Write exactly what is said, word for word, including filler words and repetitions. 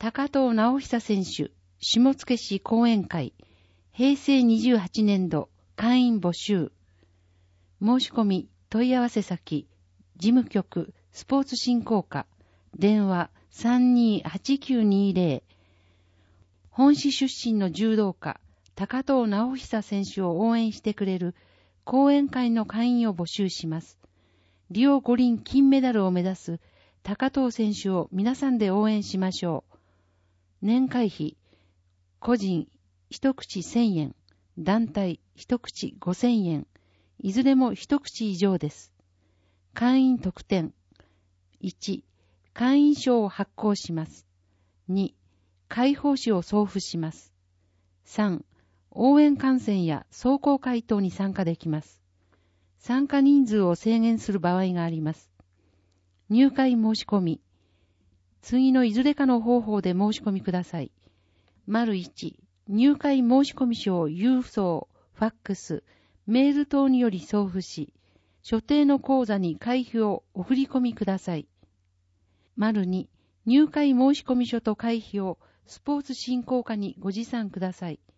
高藤直久選手、下野市講演会、平成にじゅうはちねんど会員募集。申し込み、問い合わせ先、事務局、スポーツ振興課、電話 さんにーはちきゅうにーゼロ。本市出身の柔道家、高藤直久選手を応援してくれる講演会の会員を募集します。リオ五輪金メダルを目指す高藤選手を皆さんで応援しましょう。年会費、個人一口せんえん、団体一口ごせんえん、いずれも一口以上です。会員特典。いち、会員証を発行します。に、会報誌を送付します。さん、応援観戦や壮行会等に参加できます。参加人数を制限する場合があります。入会申し込み。次のいずれかの方法で申し込みください。丸いち、入会申込書を郵送、ファックス、メール等により送付し、所定の口座に会費をお振り込みください。丸に、入会申込書と会費をスポーツ振興課にご持参ください。